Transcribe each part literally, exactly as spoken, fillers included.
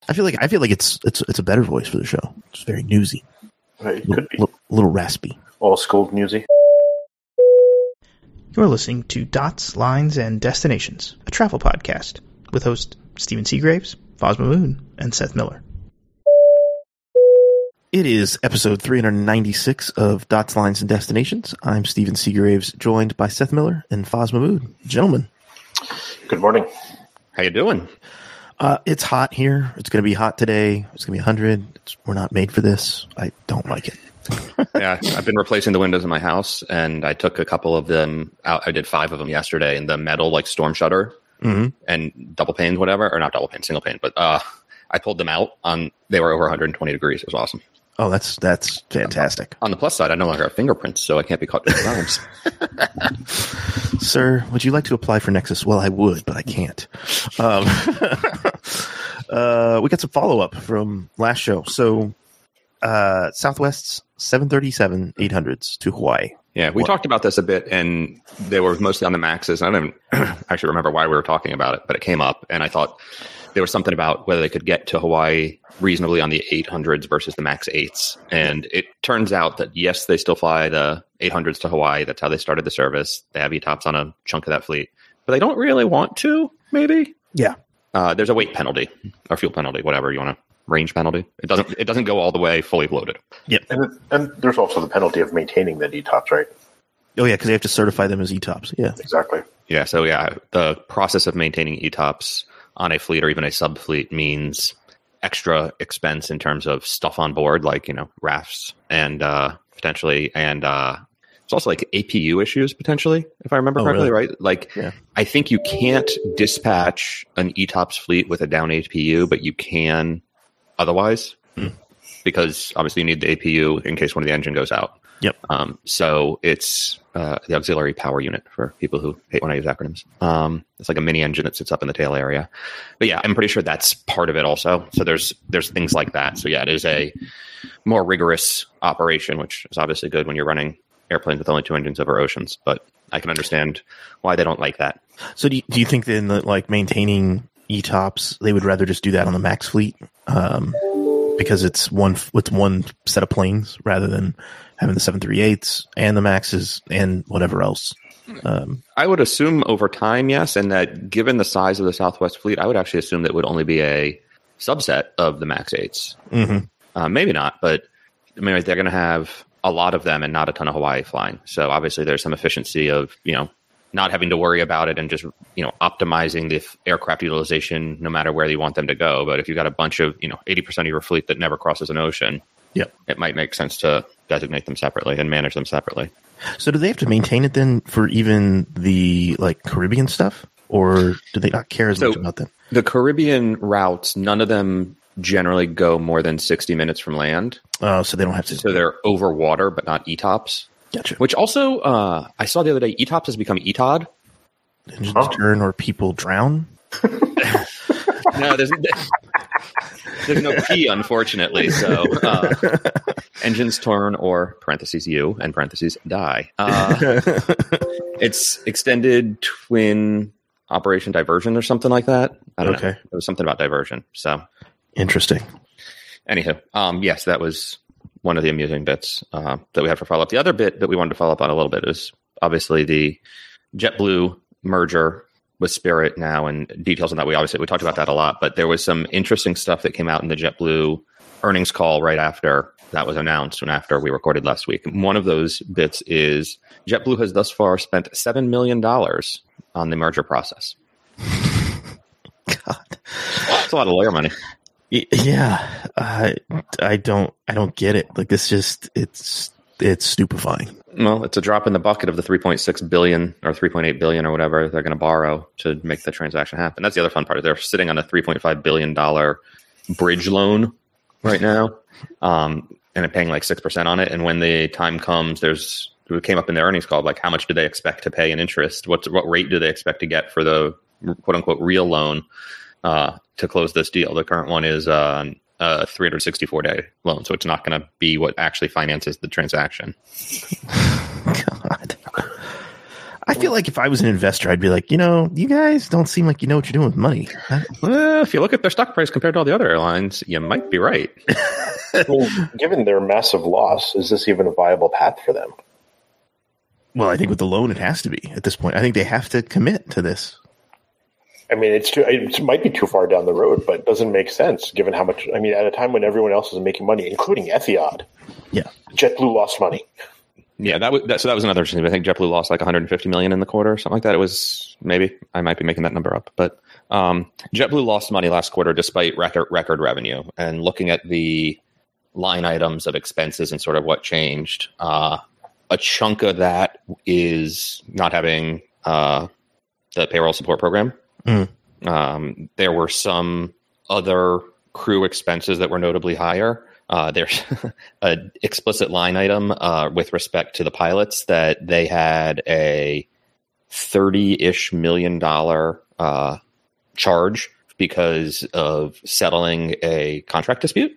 I feel like I feel like it's it's it's a better voice for the show. It's very newsy, It little, could be. little, little raspy. All school newsy. You're listening to Dots, Lines, and Destinations, a travel podcast with hosts Stephen Seagraves, Fosma Moon, and Seth Miller. It is episode three ninety-six of Dots, Lines, and Destinations. I'm Stephen Seagraves, joined by Seth Miller and Fosma Moon. Gentlemen. Good morning. How you doing? Uh, it's hot here. It's going to be hot today. It's going to be one hundred. It's, we're not made for this. I don't like it. Yeah, I've been replacing the windows in my house, and I took a couple of them out. I did five of them yesterday, and the metal, like, storm shutter Mm-hmm. and double pane, whatever, or not double pane, single pane, but uh, I pulled them out. On They were over one hundred twenty degrees. It was awesome. Oh, that's that's fantastic. On the plus side, I no longer have fingerprints, so I can't be caught two times. Sir, would you like to apply for Nexus? Well, I would, but I can't. Um, uh, we got some follow-up from last show. So, uh, Southwest's seven thirty-seven eight hundreds to Hawaii. Yeah, we What? talked about this a bit, and they were mostly on the Maxes. I don't even actually remember why we were talking about it, but it came up, and I thought there was something about whether they could get to Hawaii reasonably on the eight hundreds versus the Max eights. And it turns out that, yes, they still fly the eight hundreds to Hawaii. That's how they started the service. They have E TOPS on a chunk of that fleet. But they don't really want to, maybe? Yeah. Uh, there's a weight penalty, or fuel penalty, whatever you want to, range penalty. It doesn't It doesn't go all the way fully loaded. Yep. And, it, and there's also the penalty of maintaining the D TOPS, right? Oh, yeah, because they have to certify them as E TOPS. Yeah. Exactly. Yeah, so yeah, the process of maintaining E TOPS on a fleet or even a sub-fleet means extra expense in terms of stuff on board, like, you know, rafts and uh, potentially, and uh, it's also like A P U issues potentially, if I remember Oh, correctly, really? right? Like, Yeah. I think you can't dispatch an E TOPS fleet with a down A P U, but you can otherwise, Hmm. because obviously you need the A P U in case one of the engine goes out. Yep. Um, so it's uh, the auxiliary power unit for people who hate when I use acronyms. Um, it's like a mini engine that sits up in the tail area. But yeah, I'm pretty sure that's part of it also. So there's there's things like that. So yeah, it is a more rigorous operation, which is obviously good when you're running airplanes with only two engines over oceans. But I can understand why they don't like that. So do you, do you think then that, like, maintaining E TOPS, they would rather just do that on the Max fleet? Um, because it's one it's one set of planes rather than having the seven thirty-eights and the Maxes and whatever else. Um, I would assume over time, yes, and that given the size of the Southwest fleet, I would actually assume that it would only be a subset of the Max eights. mhm. Uh, maybe not, but I mean, they're going to have a lot of them and not a ton of Hawaii flying. So obviously there's some efficiency of, you know, not having to worry about it and just, you know, optimizing the f- aircraft utilization no matter where you want them to go. But if you've got a bunch of, you know, eighty percent of your fleet that never crosses an ocean, Yep. it might make sense to designate them separately and manage them separately. So do they have to maintain it then for even the, like, Caribbean stuff? Or do they not care as So- much about that? The Caribbean routes, none of them generally go more than sixty minutes from land. Oh, so they don't have to. So they're over water, but not E TOPS. Gotcha. Which also, uh, I saw the other day, E TOPS has become E T O D. Engines Oh. turn or people drown? No, there's there's no P, unfortunately. So uh, engines turn or parentheses you and parentheses die. Uh, it's extended twin operation diversion or something like that. I don't know. Okay. It was something about diversion. So Interesting. anywho, um, yes, that was one of the amusing bits uh, that we have to follow up. The other bit that we wanted to follow up on a little bit is obviously the JetBlue merger with Spirit now, and details on that. We obviously we talked about that a lot, but there was some interesting stuff that came out in the JetBlue earnings call right after that was announced and after we recorded last week. One of those bits is JetBlue has thus far spent seven million dollars on the merger process. God. That's a lot of lawyer money. Y- Yeah, I I don't I don't get it. Like, this just it's it's stupefying. Well, it's a drop in the bucket of the three point six billion or three point eight billion or whatever they're going to borrow to make the transaction happen. That's the other fun part. They're sitting on a three point five billion dollars bridge loan right now, um, and they're paying like six percent on it. And when the time comes, there's it came up in their earnings call, like how much do they expect to pay in interest? What's what rate do they expect to get for the quote unquote real loan uh, to close this deal? The current one is uh, a three hundred sixty-four day loan, so it's not going to be what actually finances the transaction. God, I I feel like if I was an investor, I'd be like, you know, you guys don't seem like you know what you're doing with money. Well, if you look at their stock price compared to all the other airlines, you might be right. Well, given their massive loss, is this even a viable path for them? Well, I think with the loan, it has to be at this point. I think they have to commit to this. I mean, it's too, it might be too far down the road, but it doesn't make sense given how much. I mean, at a time when everyone else is making money, including Etihad, Yeah. JetBlue lost money. Yeah, that was that, so that was another interesting. I think JetBlue lost like one hundred fifty million in the quarter, or something like that. It was maybe I might be making that number up, but um, JetBlue lost money last quarter despite record record revenue. And looking at the line items of expenses and sort of what changed, uh, a chunk of that is not having uh, the payroll support program. Mm. Um, there were some other crew expenses that were notably higher. Uh, there's an explicit line item uh, with respect to the pilots that they had a thirty-ish million dollar uh, charge because of settling a contract dispute.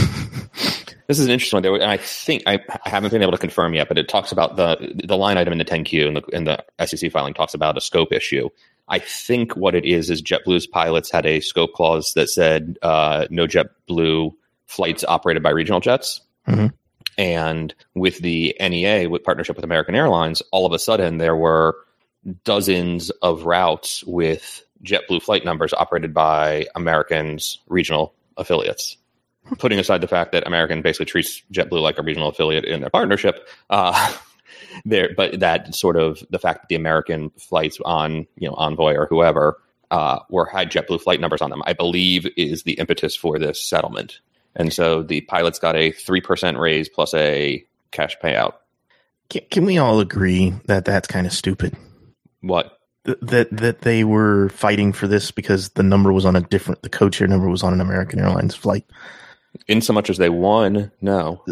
This is an interesting one. There were, and I think I, I haven't been able to confirm yet, but it talks about the the line item in the ten Q and the, in the S E C filing talks about a scope issue. I think what it is is JetBlue's pilots had a scope clause that said uh, no JetBlue flights operated by regional jets. Mm-hmm. And with the N E A, with partnership with American Airlines, all of a sudden there were dozens of routes with JetBlue flight numbers operated by American's regional affiliates. Putting aside the fact that American basically treats JetBlue like a regional affiliate in their partnership, uh, there, but that sort of the fact that the American flights on, you know, Envoy or whoever uh, were had JetBlue flight numbers on them, I believe is the impetus for this settlement. And so the pilots got a three percent raise plus a cash payout. Can, can we all agree that that's kind of stupid? What? Th- that that they were fighting for this because the number was on a different, the co-chair number was on an American Airlines flight. In so much as they won, no.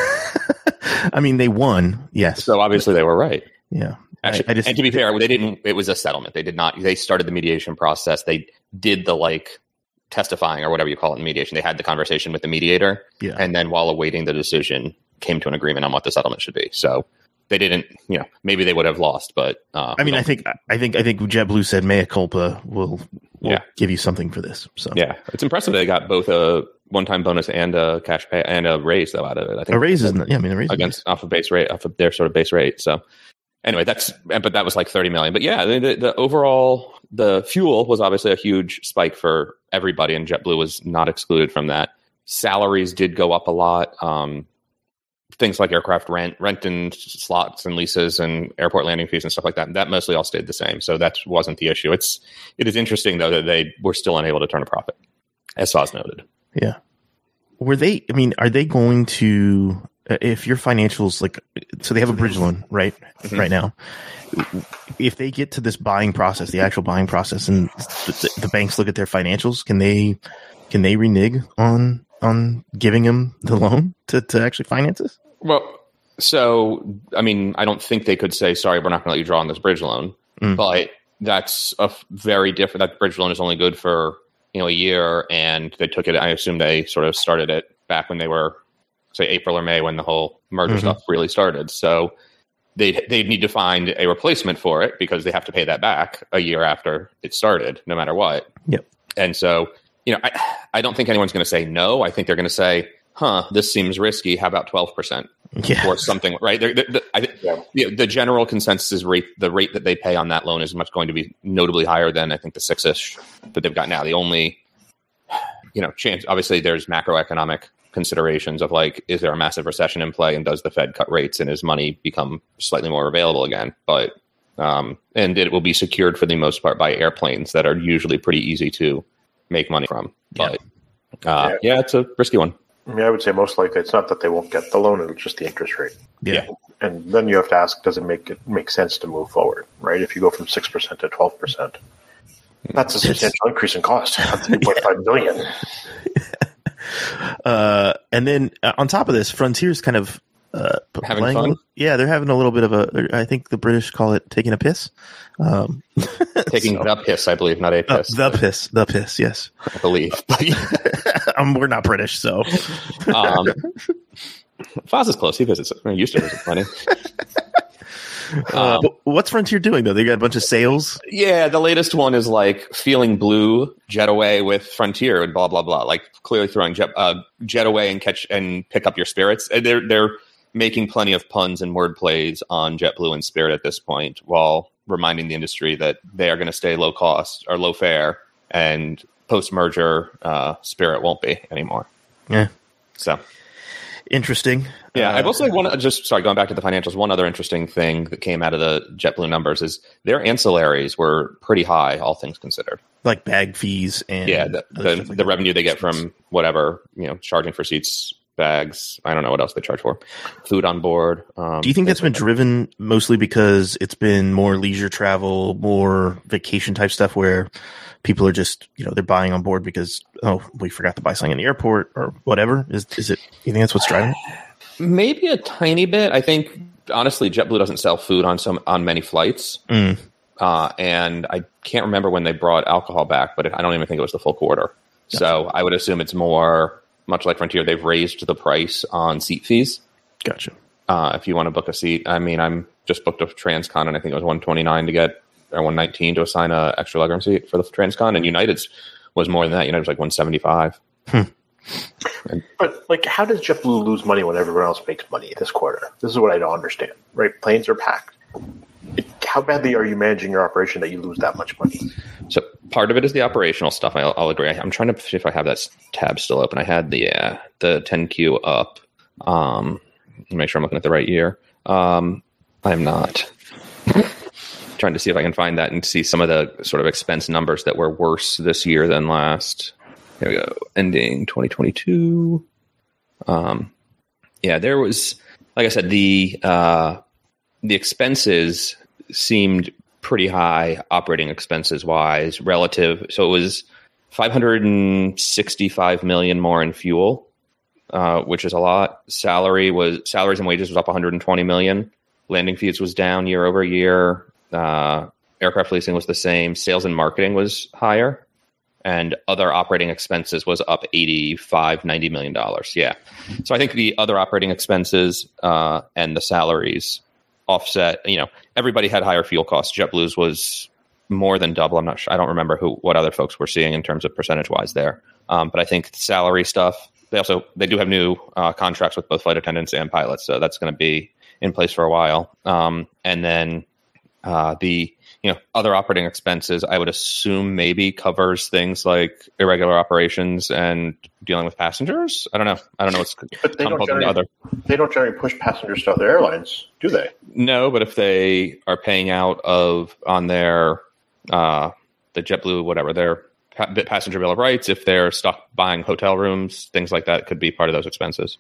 I mean, they won, yes. So obviously they were right. Yeah. Actually, I, I just, and to be fair, they didn't. It was a settlement. They did not. They started the mediation process. They did the like testifying or whatever you call it in mediation. They had the conversation with the mediator, yeah. and then while awaiting the decision, came to an agreement on what the settlement should be. So they didn't. You know, maybe they would have lost, but uh, I mean, I think, I think, I think JetBlue said mea culpa will will Yeah. give you something for this. So yeah, it's impressive they got both a one-time bonus and a cash pay and a raise though out of it. I think a raise isn't. Yeah, I mean, a raise against off of base rate, off of their sort of base rate. So anyway, that's but that was like thirty million. But yeah, the, the overall the fuel was obviously a huge spike for everybody, and JetBlue was not excluded from that. Salaries did go up a lot. Um, things like aircraft rent, rent and slots and leases and airport landing fees and stuff like that. That mostly all stayed the same. So that wasn't the issue. It's it is interesting though that they were still unable to turn a profit, as Saz noted. Yeah. Were they, I mean, are they going to, uh, if your financials, like, so they have a bridge loan, right? Mm-hmm. Right now. If they get to this buying process, the actual buying process, and the, the banks look at their financials, can they, can they renege on, on giving them the loan to, to actually finance this? Well, so, I mean, I don't think they could say, sorry, we're not going to let you draw on this bridge loan, mm. but that's a very different, that bridge loan is only good for, you know, a year, and they took it. I assume they sort of started it back when they were, say, April or May, when the whole merger mm-hmm. stuff really started. So they they need to find a replacement for it because they have to pay that back a year after it started, no matter what. Yep. And so, you know, I I don't think anyone's going to say no. I think they're going to say, "Huh, this seems risky. How about twelve percent?" Yeah. Or something, right? They're, they're, they're, I, yeah. you know, the general consensus is rate the rate that they pay on that loan is much going to be notably higher than I think the six-ish that they've got now. The only, you know, chance, obviously, there's macroeconomic considerations of like, is there a massive recession in play, and does the Fed cut rates, and is money become slightly more available again? But um, and it will be secured for the most part by airplanes that are usually pretty easy to make money from. But yeah, uh, yeah. yeah it's a risky one. Yeah, I would say most likely it's not that they won't get the loan; it's just the interest rate. Yeah, and then you have to ask: does it make it make sense to move forward? Right? If you go from six percent to twelve percent, that's a substantial increase in cost. Three point five billion. uh, and then uh, on top of this, Frontier's kind of uh, having fun. Little, yeah, they're having a little bit of a. I think the British call it taking a piss. Um, taking so, the piss, I believe, not a piss. Uh, the piss, the piss. Yes, I believe. um, we're not British, so. um, Foz is close. He visits. I used to visit plenty. Um, But what's Frontier doing though? They got a bunch of sales. yeah, the latest one is like feeling blue, jet away with Frontier and blah blah blah. Like clearly throwing jet uh, jet away and catch and pick up your spirits. And they're they're making plenty of puns and word plays on JetBlue and Spirit at this point, while reminding the industry that they are going to stay low cost or low fare, and post merger, uh, Spirit won't be anymore. Yeah, So. interesting. Yeah, Uh, I will say one. Just sorry, going back to the financials. One other interesting thing that came out of the JetBlue numbers is their ancillaries were pretty high, all things considered. like bag fees and Yeah, the other the, stuff like the that. revenue they get from whatever, you know, charging for seats, bags. I don't know what else they charge for. Food on board. Um, Do you think that's been things like driven mostly because it's been more leisure travel, more vacation type stuff where people are just, you know, they're buying on board because, oh, we forgot to buy something in the airport or whatever? Is is it, you think that's what's driving it? that? Maybe a tiny bit. I think honestly, JetBlue doesn't sell food on some on many flights. Mm. Uh, and I can't remember when they brought alcohol back, but it, I don't even think it was the full quarter. Gotcha. So I would assume it's more, much like Frontier, they've raised the price on seat fees. Gotcha. Uh, if you want to book a seat, I mean, I'm just booked a Transcon, and I think it was one twenty-nine to get, or one nineteen to assign a extra legroom seat for the Transcon, and United's was more than that. United was like one seventy-five. But like, how does JetBlue lose money when everyone else makes money this quarter? This is what I don't understand. Right? Planes are packed. It, how badly are you managing your operation that you lose that much money? So part of it is the operational stuff. I'll, I'll agree. I'm trying to see if I have that tab still open. I had the uh, the ten Q up. Um, make sure I'm looking at the right year. Um, I'm not. Trying to see if I can find that and see some of the sort of expense numbers that were worse this year than last. Here we go. Ending twenty twenty-two. Um, yeah, there was, like I said, the uh, the expenses seemed pretty high, operating expenses wise, relative. So it was five hundred sixty-five million more in fuel, uh, which is a lot. Salary was salaries and wages was up one hundred twenty million. Landing fees was down year over year. Uh, aircraft leasing was the same. Sales and marketing was higher. And other operating expenses was up eighty-five, ninety million dollars. Yeah. So I think the other operating expenses uh, and the salaries offset, you know, everybody had higher fuel costs. JetBlue's was more than double. I'm not sure. I don't remember who, what other folks were seeing in terms of percentage wise there. Um, but I think salary stuff, they also, they do have new uh, contracts with both flight attendants and pilots. So that's going to be in place for a while. Um, and then uh, the, you know, other operating expenses, I would assume maybe covers things like irregular operations and dealing with passengers. I don't know. I don't know what's But they don't, comparable to the generally, other. they don't generally push passengers to other airlines, do they? No, but if they are paying out of on their uh, the JetBlue, whatever, their pa- passenger bill of rights, if they're stuck buying hotel rooms, things like that could be part of those expenses.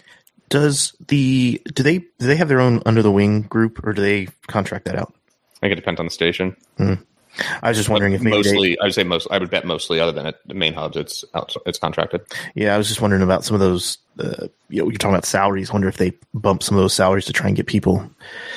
Does the, do they, do they have their own under the wing group or do they contract that out? I think it depends on the station. Mm. I was just wondering if maybe mostly, they, I would say most. I would bet mostly, other than at the main hubs, it's out, it's contracted. yeah, I was just wondering about some of those, uh, you know, you're talking about salaries. I wonder if they bump some of those salaries to try and get people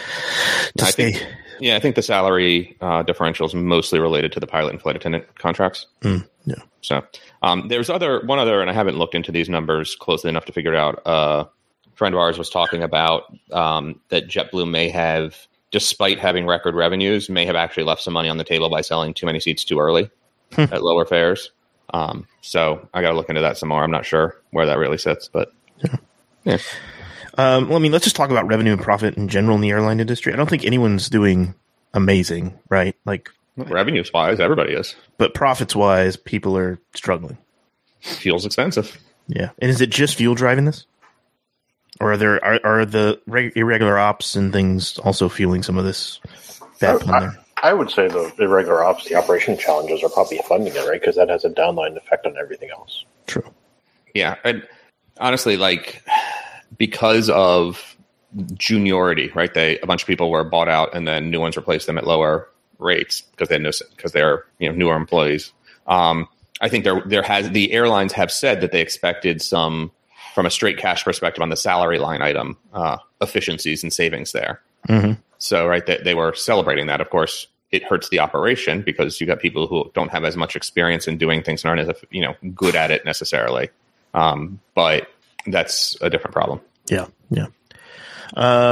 to I stay. think, yeah, I think the salary uh, differential is mostly related to the pilot and flight attendant contracts. Mm, yeah. So um, there's other one other, and I haven't looked into these numbers closely enough to figure it out. Uh, a friend of ours was talking about um, that JetBlue may have, despite having record revenues, may have actually left some money on the table by selling too many seats too early Hmm. at lower fares. Um, so I got to look into that some more. I'm not sure where that really sits, but yeah. Um, well, I mean, let's just talk about revenue and profit in general in the airline industry. I don't think anyone's doing amazing, right? Like, Revenues wise, everybody is. but profits wise, people are struggling. Fuel's expensive. Yeah. And is it just fuel driving this? Or are there are, are the reg- irregular ops and things also fueling some of this bad pun I, there? I would say the irregular ops, the operation challenges are probably funding it, right? Because that has a downline effect on everything else. True. Yeah. And honestly, like, because of juniority, right? They a bunch of people were bought out and then new ones replaced them at lower rates because they had no because they're, you know, newer employees. Um, I think there there has the airlines have said that they expected some, from a straight cash perspective on the salary line item, uh, efficiencies and savings there. Mm-hmm. So, right, they, they were celebrating that. Of course, it hurts the operation because you got people who don't have as much experience in doing things and aren't as, you know, good at it necessarily. Um, but that's a different problem. Yeah. Yeah. Um,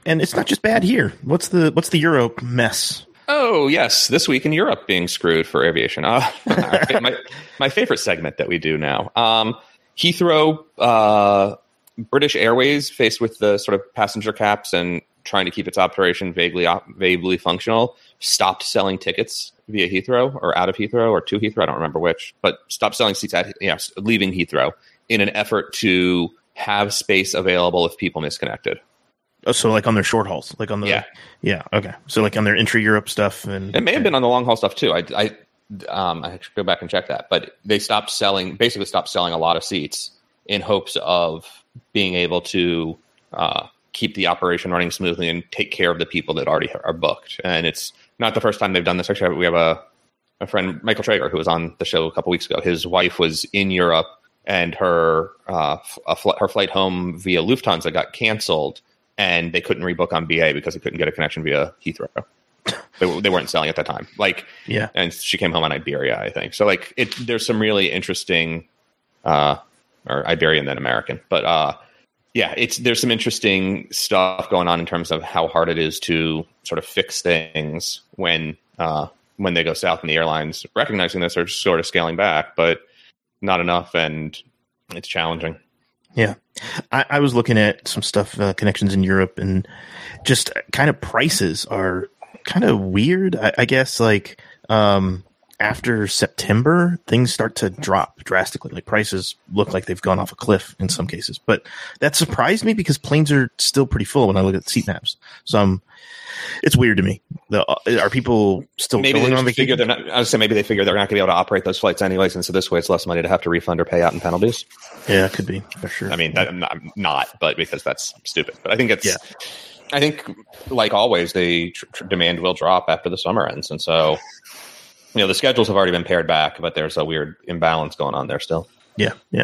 and it's not just bad here. What's the what's the Euro mess? Oh, yes. This week in Europe being screwed for aviation. Uh, my, my favorite segment that we do now. Um, Heathrow, uh, British Airways, faced with the sort of passenger caps and trying to keep its operation vaguely vaguely functional, stopped selling tickets via Heathrow or out of Heathrow or to Heathrow. I don't remember which, but stopped selling seats at yes, leaving Heathrow in an effort to have space available if people misconnected. Oh, so like on their short hauls, like on the yeah, yeah, okay. So like on their intra-Europe stuff, and it may have been on the long haul stuff too. I, I, um, I should go back and check that, but they stopped selling, basically stopped selling a lot of seats in hopes of being able to uh, keep the operation running smoothly and take care of the people that already are booked. And it's not the first time they've done this. Actually, we have a a friend, Michael Traeger, who was on the show a couple weeks ago. His wife was in Europe, and her uh, a fl- her flight home via Lufthansa got canceled. And they couldn't rebook on B A because they couldn't get a connection via Heathrow. They, they weren't selling at the time. Like, yeah. And she came home on Iberia, I think. So, like, it, there's some really interesting, uh, or Iberian then American, but uh, yeah, it's there's some interesting stuff going on in terms of how hard it is to sort of fix things when uh, when they go south, and the airlines recognizing this are sort of scaling back, but not enough, and it's challenging. Yeah. I, I was looking at some stuff, uh, connections in Europe, and just kind of prices are kind of weird. I, I guess like um, after September, things start to drop drastically. Like prices look like they've gone off a cliff in some cases, but that surprised me because planes are still pretty full when I look at seat maps. So um, it's weird to me. The, are people still maybe going they on vacation? Figure they're not, I would say maybe they figure they're not going to be able to operate those flights anyways, and so this way it's less money to have to refund or pay out in penalties. Yeah, it could be for sure. I mean, that, not, not, but because that's stupid. But I think it's. Yeah. I think, like always, the tr- tr- demand will drop after the summer ends, and so you know the schedules have already been pared back, but there's a weird imbalance going on there still. Yeah, yeah.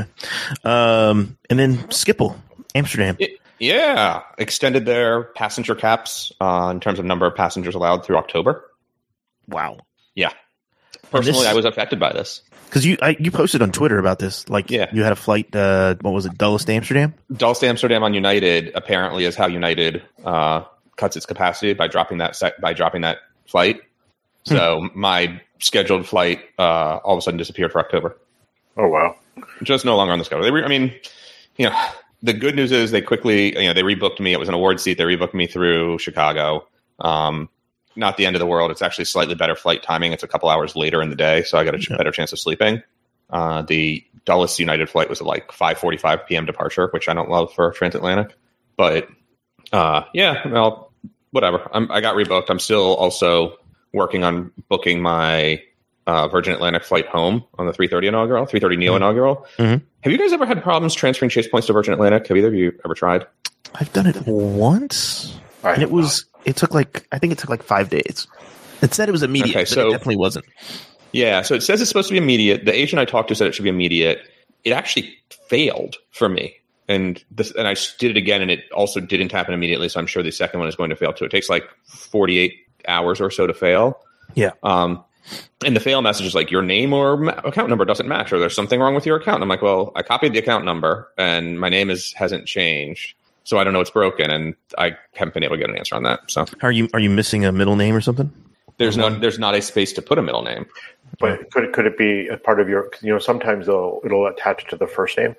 Um, and then Schiphol, Amsterdam. It, yeah, extended their passenger caps uh, in terms of number of passengers allowed through October. Wow. Yeah. Personally, this, I was affected by this. Because you I, you posted on Twitter about this. Like, yeah. You had a flight, uh, what was it, Dulles to Amsterdam? Dulles to Amsterdam on United apparently is how United uh, cuts its capacity by dropping that set, by dropping that flight. So hmm. my scheduled flight uh, all of a sudden disappeared for October. Oh, wow. Just no longer on the schedule. They re- I mean, you know, the good news is they quickly, you know, they rebooked me. It was an award seat. They rebooked me through Chicago. Um, not the end of the world. It's actually slightly better flight timing. It's a couple hours later in the day, so I got a ch- better chance of sleeping. Uh, the Dulles United flight was at like five forty-five p.m. departure, which I don't love for transatlantic. But uh, yeah, well, whatever. I'm, I got rebooked. I'm still also working on booking my uh, Virgin Atlantic flight home on the three thirty inaugural, three thirty Neo mm-hmm. inaugural. Mm-hmm. Have you guys ever had problems transferring Chase points to Virgin Atlantic? Have either of you ever tried? I've done it once, I and it was. Not. It took like, I think it took like five days. It said it was immediate, okay, so, but it definitely wasn't. Yeah, so it says it's supposed to be immediate. The agent I talked to said it should be immediate. It actually failed for me. And this, and I did it again, and it also didn't happen immediately, so I'm sure the second one is going to fail too. It takes like forty-eight hours or so to fail. Yeah. Um, and the fail message is like, your name or ma- account number doesn't match, or there's something wrong with your account. And I'm like, well, I copied the account number, and my name is hasn't changed. So I don't know what's broken, and I haven't been able to get an answer on that. So are you are you missing a middle name or something? There's no there's not a space to put a middle name. But could it, could it be a part of your? You know, sometimes they'll it'll attach to the first name.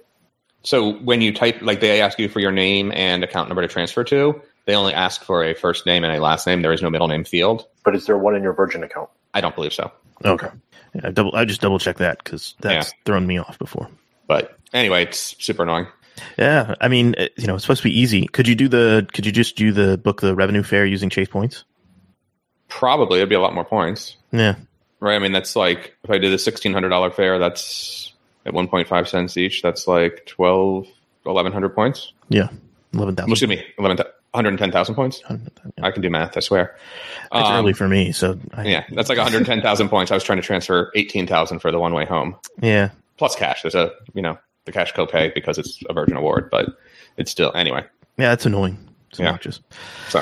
So when you type, like they ask you for your name and account number to transfer to, they only ask for a first name and a last name. There is no middle name field. But is there one in your Virgin account? I don't believe so. Okay, yeah, double. I just double check that because that's yeah. thrown me off before. But anyway, it's super annoying. Yeah, I mean, you know, it's supposed to be easy. Could you do the? Could you just do the book the revenue fare using Chase points? Probably, it'd be a lot more points. Yeah, right. I mean, that's like if I did a sixteen hundred dollar fare, that's at one point five cents each. That's like twelve, eleven hundred points. Yeah, eleven thousand. Excuse me, eleven one hundred ten thousand points. Yeah. I can do math. I swear. It's um, early for me, so I... yeah, that's like one hundred ten thousand points. I was trying to transfer eighteen thousand for the one way home. Yeah, plus cash. There's a you know. the cash copay because it's a Virgin award, but it's still anyway. Yeah, it's annoying. It's yeah. obnoxious. So,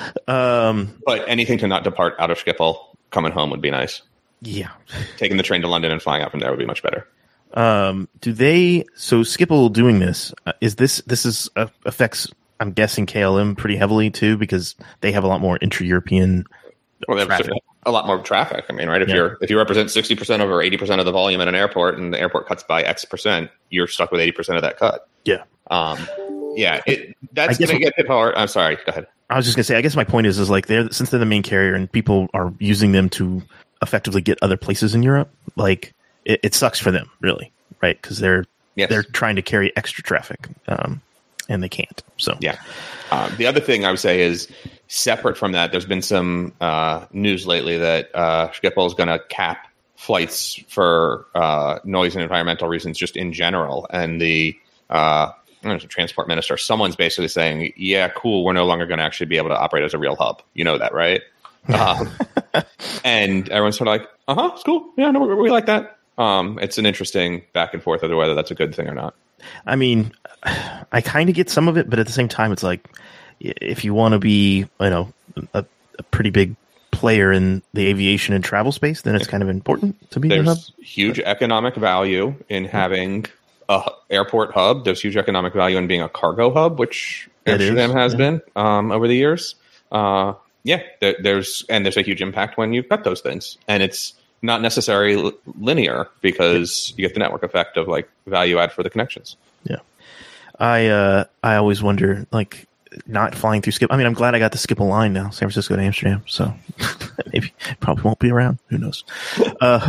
um, but anything to not depart out of Schiphol, coming home would be nice. Yeah, taking the train to London and flying out from there would be much better. Um, do they? So Schiphol doing this uh, is this this is uh, affects I'm guessing K L M pretty heavily too, because they have a lot more intra-European Well, they have traffic. a lot more traffic. I mean, right? If Yeah. you're if you represent sixty percent of or eighty percent of the volume at an airport, and the airport cuts by X percent, you're stuck with eighty percent of that cut. Yeah. Um, yeah, it, I that's guess going to what- get hit hard. I'm sorry. Go ahead. I was just gonna say, I guess my point is, is like they're since they're the main carrier and people are using them to effectively get other places in Europe. Like it, it sucks for them, really, right? Because they're Yes. they're trying to carry extra traffic, um, and they can't. So Yeah. Um, the other thing I would say is separate from that, there's been some uh, news lately that uh, Schiphol is going to cap flights for uh, noise and environmental reasons just in general. And the uh, I don't know, the transport minister, someone's basically saying, yeah, cool, we're no longer going to actually be able to operate as a real hub. You know that, right? um, and everyone's sort of like, uh-huh, it's cool. Yeah, no, we, we like that. Um, it's an interesting back and forth of whether that's a good thing or not. I mean, I kind of get some of it, but at the same time, it's like if you want to be, you know, a, a pretty big player in the aviation and travel space, then it's kind of important to be the hub. There's huge economic value in having a airport hub. There's huge economic value in being a cargo hub, which It Amsterdam is, has yeah. been um, over the years. Uh, yeah, there, there's and there's a huge impact when you cut those things, and it's not necessarily li- linear because you get the network effect of like value add for the connections. Yeah. I uh I always wonder, like, not flying through Skip. I mean, I'm glad I got to skip a line now, San Francisco to Amsterdam. So maybe probably won't be around. Who knows? Uh,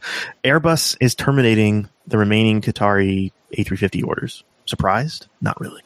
Airbus is terminating the remaining Qatari A three fifty orders. Surprised? Not really.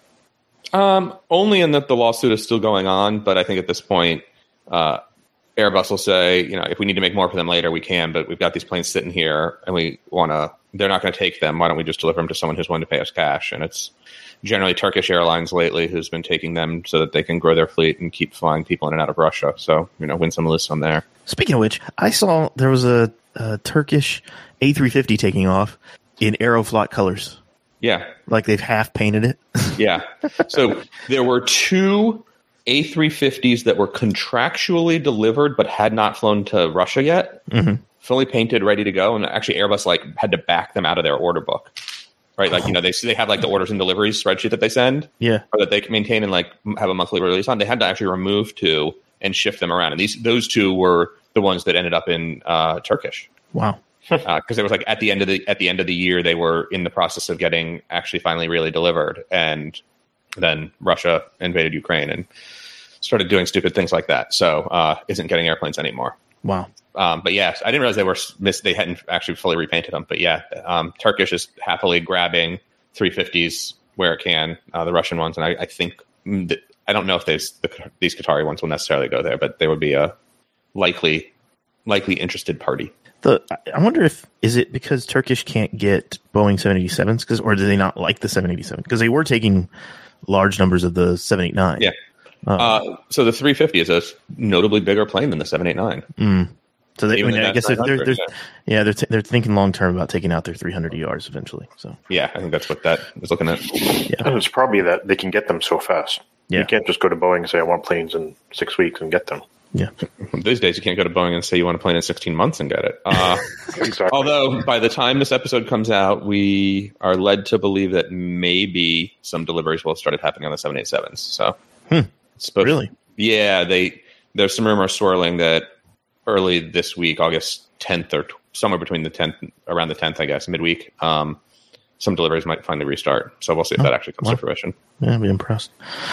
Um, only in that the lawsuit is still going on, but I think at this point, uh, Airbus will say, you know, if we need to make more for them later, we can, but we've got these planes sitting here and we want to, they're not going to take them. Why don't we just deliver them to someone who's willing to pay us cash? And it's generally Turkish Airlines lately who's been taking them so that they can grow their fleet and keep flying people in and out of Russia. So, you know, win some, lose some there. Speaking of which, I saw there was a, a Turkish A three fifty taking off in Aeroflot colors. Yeah. Like they've half painted it. Yeah. So there were two A three fifties that were contractually delivered but had not flown to Russia yet, Mm-hmm. fully painted, ready to go. And actually Airbus like had to back them out of their order book, right? Like, you know, they they have like the orders and deliveries spreadsheet that they send Yeah. or that they can maintain and like have a monthly release on. They had to actually remove two and shift them around. And these those two were the ones that ended up in uh, Turkish. Wow. Because uh, it was like at the end of the at the end of the year, they were in the process of getting actually finally really delivered, and then Russia invaded Ukraine and started doing stupid things like that. So uh, isn't getting airplanes anymore. Wow. Um, but yes, I didn't realize they were miss. They hadn't actually fully repainted them. But yeah, um, Turkish is happily grabbing three fifties where it can, uh, the Russian ones, and I, I think that, I don't know if these the, these Qatari ones will necessarily go there, but they would be a likely likely interested party. The I wonder if is it because Turkish can't get Boeing seven eighty-sevens because or do they not like the seven eighty-seven because they were taking large numbers of the seven eighty-nine. Yeah. Uh, so the three fifty is a notably bigger plane than the seven eighty-nine. Mm. So they, I, Even mean, in I that guess they're, they're, nine they're hundred, yeah they're t- they're thinking long term about taking out their three hundred E Rs eventually. So Yeah, I think that's what that is looking at. And it's probably that they can get them so fast. Yeah. You can't just go to Boeing and say, I want planes in six weeks and get them. yeah, These days, you can't go to Boeing and say you want a plane in sixteen months and get it. Uh, Exactly. although, by the time this episode comes out, we are led to believe that maybe some deliveries will have started happening on the seven eighty-sevens. So, Hmm. it's supposed- Really? Yeah, they there's some rumors swirling that early this week, August tenth or t- somewhere between the tenth, around the tenth, I guess, midweek, um, some deliveries might finally restart. So we'll see if that actually comes wow. to fruition. yeah, I'd be impressed.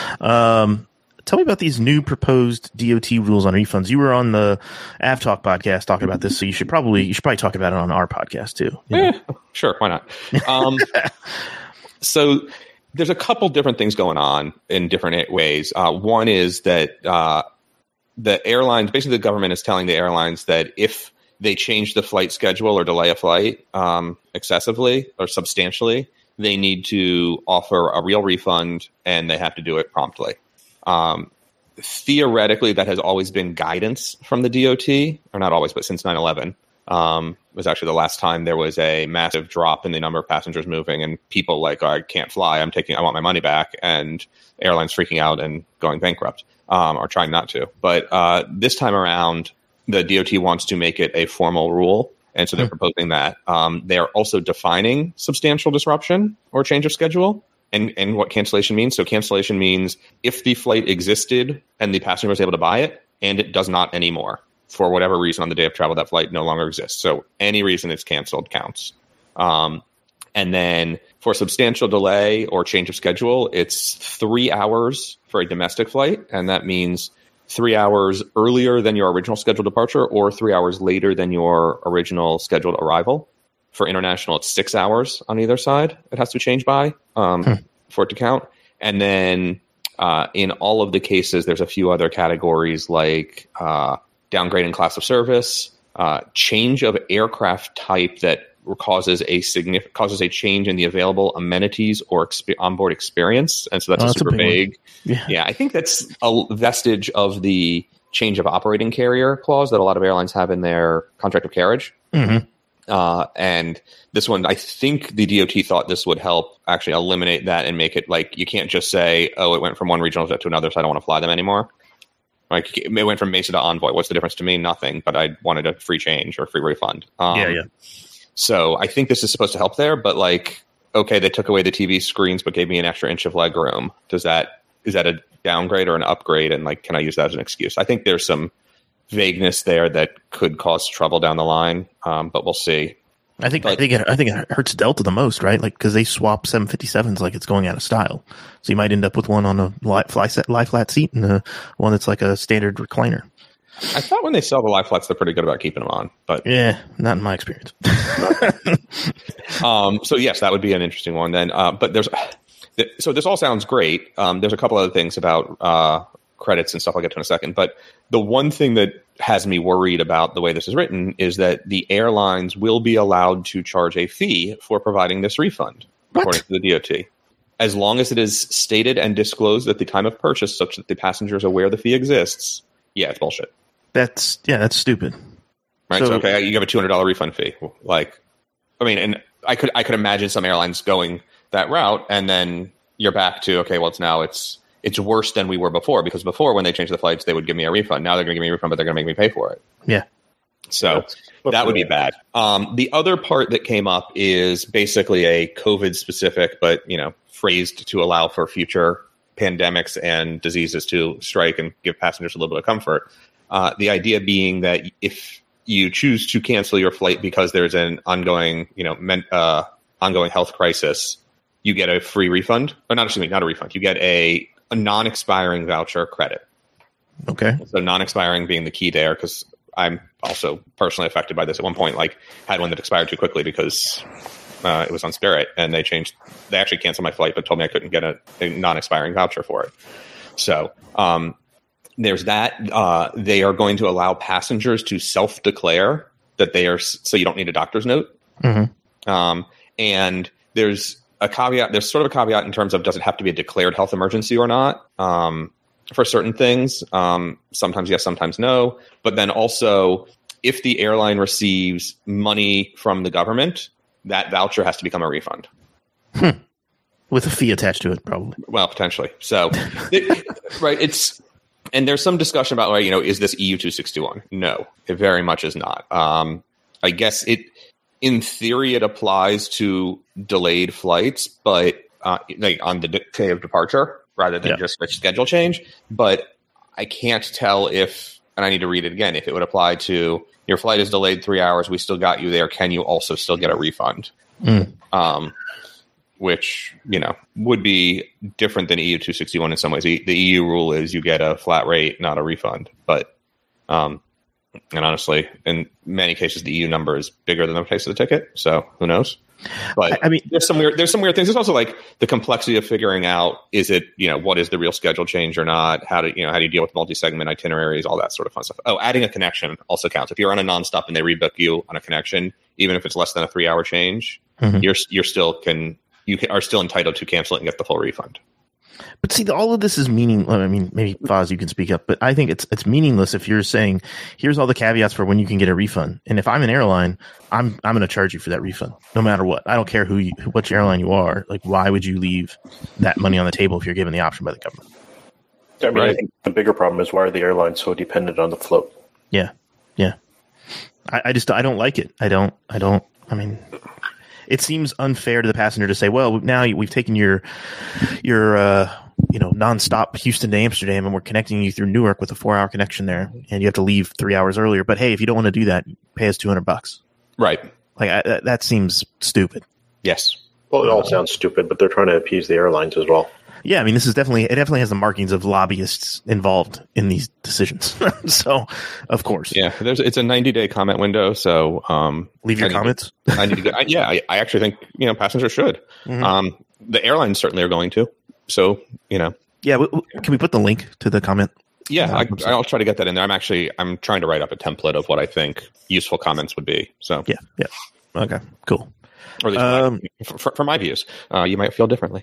Um, tell me about these new proposed D O T rules on refunds. You were on the AvTalk podcast talking about this, so you should probably you should probably talk about it on our podcast too. you know? Eh, sure, why not? Um, so there's a couple different things going on in different ways. Uh, one is that uh, the airlines, basically the government is telling the airlines that if they change the flight schedule or delay a flight um, excessively or substantially, they need to offer a real refund and they have to do it promptly. Um, theoretically, that has always been guidance from the D O T, or not always, but since nine eleven. Um, was actually the last time there was a massive drop in the number of passengers moving and people like, oh, I can't fly. I'm taking, I want my money back, and airlines freaking out and going bankrupt, um, or trying not to. But, uh, this time around, the D O T wants to make it a formal rule. And so they're proposing that. Um, they're also defining substantial disruption or change of schedule. and, and what cancellation means. So cancellation means if the flight existed and the passenger was able to buy it and it does not anymore for whatever reason on the day of travel, that flight no longer exists. So any reason it's canceled counts. Um, and then for substantial delay or change of schedule, it's three hours for a domestic flight. And that means three hours earlier than your original scheduled departure or three hours later than your original scheduled arrival. For international, it's six hours on either side. It has to change by um, hmm. for it to count. And then uh, in all of the cases, there's a few other categories like uh, downgrade in class of service, uh, change of aircraft type that causes a significant causes a change in the available amenities or exp- onboard experience, and so that's, oh, a that's super a vague. Yeah. yeah, I think that's a vestige of the change of operating carrier clause that a lot of airlines have in their contract of carriage. Mm-hmm. Uh, and this one, I think the D O T thought this would help actually eliminate that and make it like you can't just say, "Oh, it went from one regional jet to another, so I don't want to fly them anymore." Like it went from Mesa to Envoy. What's the difference to me? Nothing. But I wanted a free change or free refund. Um, yeah, yeah. So I think this is supposed to help there, but like, okay, they took away the T V screens, but gave me an extra inch of leg room. Does that, is that a downgrade or an upgrade? And like, can I use that as an excuse? I think there's some vagueness there that could cause trouble down the line. Um, but we'll see. I think, but, I think, it, I think it hurts Delta the most, right? Like, cause they swap seven fifty-sevens like it's going out of style. So you might end up with one on a lie, fly set, lie flat seat and a, one that's like a standard recliner. I thought when they sell the lie flats, they're pretty good about keeping them on, but yeah, not in my experience. um, so yes, that would be an interesting one then. Uh, but there's, so this all sounds great. Um, there's a couple other things about uh, credits and stuff I'll get to in a second. But the one thing that has me worried about the way this is written is that the airlines will be allowed to charge a fee for providing this refund, what? according to the D O T. As long as it is stated and disclosed at the time of purchase such that the passenger is aware the fee exists. Yeah, it's bullshit. That's yeah, that's stupid. Right. So, so okay, you have a two hundred dollar refund fee. Like, I mean, and I could I could imagine some airlines going that route, and then you're back to okay, well, it's now it's it's worse than we were before because before when they changed the flights, they would give me a refund. Now they're going to give me a refund, but they're going to make me pay for it. Yeah. So that's, that's that would be bad. Um, the other part that came up is basically a COVID specific, but you know, phrased to allow for future pandemics and diseases to strike and give passengers a little bit of comfort. Uh, the idea being that if you choose to cancel your flight because there's an ongoing, you know, men, uh, ongoing health crisis, you get a free refund. Or not, excuse me, not a refund. You get a, a non-expiring voucher credit. Okay. So non-expiring being the key there, because I'm also personally affected by this. At one point, like, had one that expired too quickly because uh, it was on Spirit, and they changed. They actually canceled my flight, but told me I couldn't get a, a non-expiring voucher for it. So. Um, There's that. Uh, they are going to allow passengers to self-declare that they are, so you don't need a doctor's note. Mm-hmm. Um, and there's a caveat. There's sort of a caveat in terms of does it have to be a declared health emergency or not um, for certain things. Um, sometimes yes, sometimes no. But then also, if the airline receives money from the government, that voucher has to become a refund. Hmm. With a fee attached to it, probably. Well, potentially. So, it, right, it's. And there's some discussion about, like, you know, is this E U two sixty-one? No, it very much is not. Um, I guess it, in theory, it applies to delayed flights, but uh, like on the day of departure rather than yeah. just a schedule change. But I can't tell if, and I need to read it again, if it would apply to your flight is delayed three hours, we still got you there. Can you also still get a refund? Mm. Um, which, you know, would be different than E U two sixty-one in some ways. The E U rule is you get a flat rate, not a refund. But, um, and honestly, in many cases, the E U number is bigger than the price of the ticket. So who knows? But I, I mean, there's some weird, there's some weird things. There's also like the complexity of figuring out, is it, you know, what is the real schedule change or not? How do you know, how do you deal with multi-segment itineraries, all that sort of fun stuff. Oh, adding a connection also counts. If you're on a nonstop and they rebook you on a connection, even if it's less than a three hour change, mm-hmm. you're, you're still can, you are still entitled to cancel it and get the full refund. But see, all of this is meaning. I mean, maybe Foz, you can speak up, but I think it's it's meaningless if you're saying, here's all the caveats for when you can get a refund. And if I'm an airline, I'm I'm going to charge you for that refund, no matter what. I don't care who you, which airline you are. Like, why would you leave that money on the table if you're given the option by the government? I mean, right. I think the bigger problem is why are the airlines so dependent on the float? Yeah, yeah. I, I just I don't like it. I don't. I don't. I mean. it seems unfair to the passenger to say, well, now we've taken your your uh, you know nonstop Houston to Amsterdam, and we're connecting you through Newark with a four hour connection there, and you have to leave three hours earlier. But hey, if you don't want to do that, pay us two hundred bucks. Right. Like I, that, that seems stupid. Yes. Well, it all sounds stupid, but they're trying to appease the airlines as well. Yeah, I mean, this is definitely it. Definitely has the markings of lobbyists involved in these decisions. So, of course, Yeah. There's it's a ninety day comment window. So um, leave your I need to- comments. I need to get. I, yeah, I, I actually think you know passengers should. Mhm. Um, the airlines certainly are going to. So you know. Yeah, w- w- can we put the link to the comment? Yeah, I, Um, I'll try to get that in there. I'm actually I'm trying to write up a template of what I think useful comments would be. So Yeah, yeah. Okay, cool. or at least Um, for, for, for my views, uh, you might feel differently.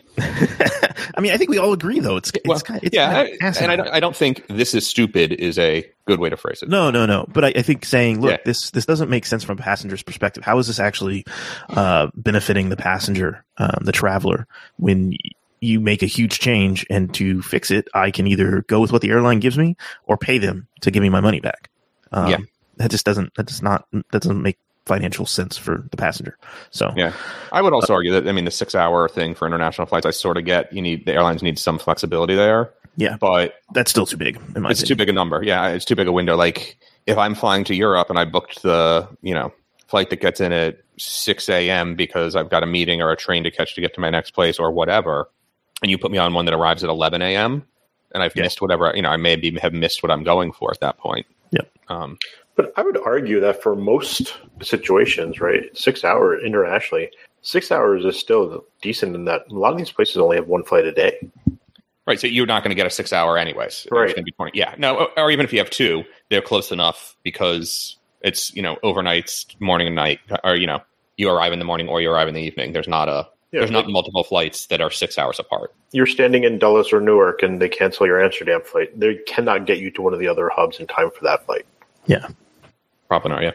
I mean, I think we all agree, though. It's, it's Well, kind of, it's yeah, kind of I, and I don't, I don't think this is stupid is a good way to phrase it. No, no, no. But I, I think saying, look, Yeah. this this doesn't make sense from a passenger's perspective. How is this actually uh, benefiting the passenger, um, the traveler, when y- you make a huge change? And to fix it, I can either go with what the airline gives me or pay them to give me my money back. Um, Yeah. that just doesn't. That does not. That doesn't make financial sense for the passenger. So Yeah, I would also argue that I mean the six hour thing for international flights, I sort of get. You need the airlines need some flexibility there, yeah, but that's still too big. In my it's too opinion. big a number. Yeah, it's too big a window. Like if I'm flying to Europe and I booked the you know flight that gets in at six a.m. because I've got a meeting or a train to catch to get to my next place or whatever, and you put me on one that arrives at eleven a.m. and I've Yeah. missed whatever you know I maybe have missed what I'm going for at that point. Yep. Um, But I would argue that for most situations, right, six hours internationally, six hours is still decent in that a lot of these places only have one flight a day. Right, so you're not going to get a six hour anyways. Right. It's going to be twenty. Yeah, no, or, or even if you have two, they're close enough because it's you know overnights, morning and night, or you know you arrive in the morning or you arrive in the evening. There's not a Yeah, there's like not multiple flights that are six hours apart. you're standing in Dulles or Newark and they cancel your Amsterdam flight. They cannot get you to one of the other hubs in time for that flight. Yeah. Probably not. Yeah.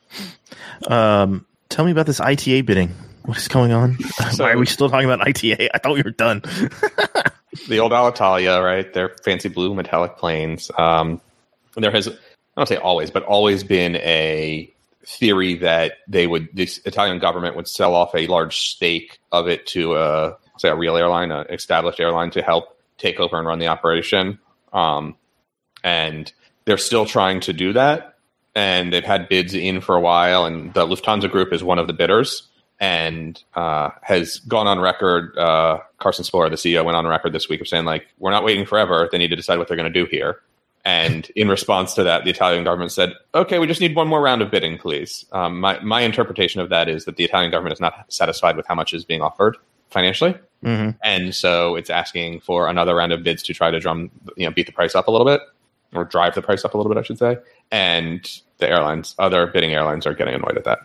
Um, tell me about this I T A bidding. What is going on? So- Why are we still talking about I T A? I thought we were done. The old Alitalia, right? They're fancy blue metallic planes. Um, there has, I don't say always, but always been a theory that they would, this Italian government would sell off a large stake of it to a, say, a real airline, an established airline, to help take over and run the operation. Um, and they're still trying to do that. And they've had bids in for a while, and the Lufthansa Group is one of the bidders. And uh, has gone on record. Uh, Carsten Spohr, the C E O, went on record this week of saying, like, we're not waiting forever. They need to decide what they're going to do here. And in response to that, the Italian government said, okay, we just need one more round of bidding, please. Um, my, my interpretation of that is that the Italian government is not satisfied with how much is being offered financially. Mm-hmm. And so it's asking for another round of bids to try to drum, you know, beat the price up a little bit, or drive the price up a little bit, I should say. And the airlines, other bidding airlines, are getting annoyed at that.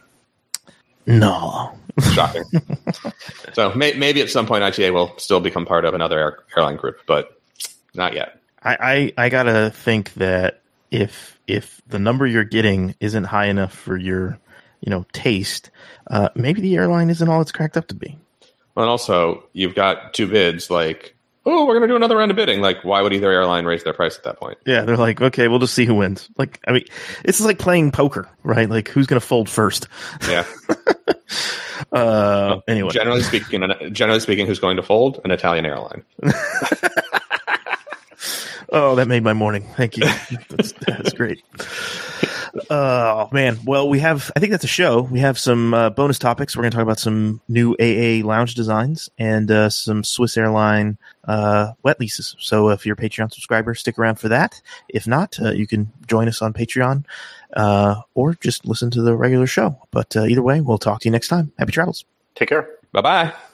No. Shocking. So may, maybe at some point I T A will still become part of another air, airline group, but not yet. I, I, I gotta think that if if the number you're getting isn't high enough for your you know taste, uh, maybe the airline isn't all it's cracked up to be. Well, and also you've got two bids. Like, oh, we're going to do another round of bidding. Like, why would either airline raise their price at that point? Yeah, they're like, okay, we'll just see who wins. Like, I mean, it's like playing poker, right? Like, who's gonna fold first? Yeah. Uh, anyway, Generally speaking, generally speaking, who's going to fold? An Italian airline. oh, that made my morning. Thank you. That's, that's great. Oh man. Well, we have. I think that's a show. We have some uh, bonus topics. We're going to talk about some new A A lounge designs and uh, some Swiss airline uh, wet leases. So, if you're a Patreon subscriber, stick around for that. If not, uh, you can join us on Patreon uh, or just listen to the regular show. But uh, either way, we'll talk to you next time. Happy travels. Take care. Bye bye.